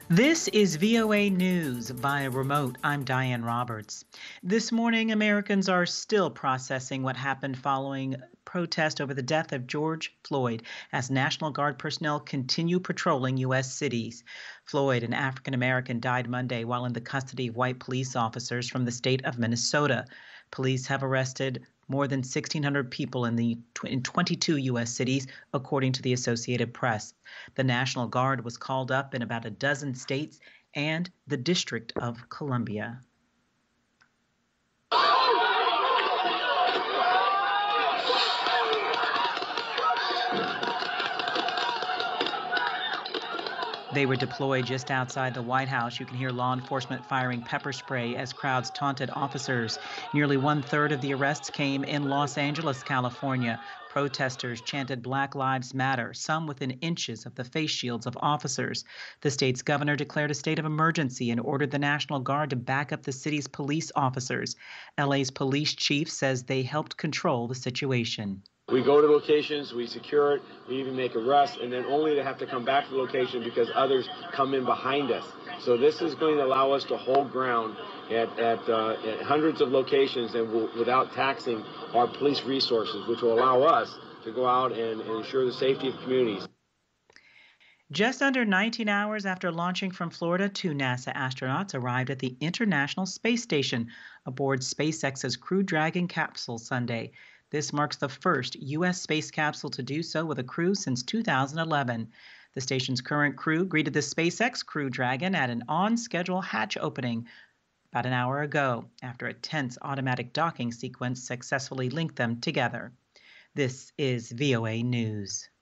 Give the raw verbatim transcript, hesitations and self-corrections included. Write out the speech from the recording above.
This is V O A News via remote. I'm Diane Roberts. This morning, Americans are still processing what happened following protest over the death of George Floyd as National Guard personnel continue patrolling U S cities. Floyd, an African American, died Monday while in the custody of white police officers from the state of Minnesota. Police have arrested more than sixteen hundred people in the in twenty-two U S cities, according to the Associated Press. The National Guard was called up in about a dozen states and the District of Columbia. They were deployed just outside the White House. You can hear law enforcement firing pepper spray as crowds taunted officers. Nearly one-third of the arrests came in Los Angeles, California. Protesters chanted Black Lives Matter, some within inches of the face shields of officers. The state's governor declared a state of emergency and ordered the National Guard to back up the city's police officers. L A's police chief says they helped control the situation. We go to locations, we secure it, we even make arrests, and then only to have to come back to the location because others come in behind us. So this is going to allow us to hold ground at, at, uh, at hundreds of locations and we'll, without taxing our police resources, which will allow us to go out and, and ensure the safety of communities. Just under nineteen hours after launching from Florida, two NASA astronauts arrived at the International Space Station aboard SpaceX's Crew Dragon capsule Sunday. This marks the first U S space capsule to do so with a crew since two thousand eleven. The station's current crew greeted the SpaceX Crew Dragon at an on-schedule hatch opening about an hour ago after a tense automatic docking sequence successfully linked them together. This is V O A News.